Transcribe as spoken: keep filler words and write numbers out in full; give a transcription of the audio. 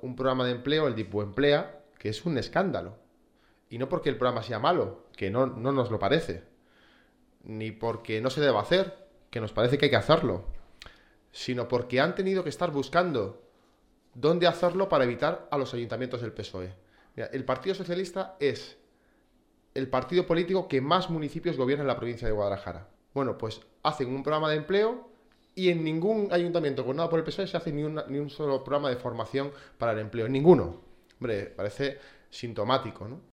un programa de empleo, el Dipuemplea, que es un escándalo. Y no porque el programa sea malo, que no, no nos lo parece, ni porque no se deba hacer, que nos parece que hay que hacerlo, sino porque han tenido que estar buscando dónde hacerlo para evitar a los ayuntamientos del P S O E. Mira, el Partido Socialista es el partido político que más municipios gobierna en la provincia de Guadalajara. Bueno, pues hacen un programa de empleo y en ningún ayuntamiento gobernado por el P S O E se hace ni, una, ni un solo programa de formación para el empleo. En ninguno. Hombre, parece sintomático, ¿no?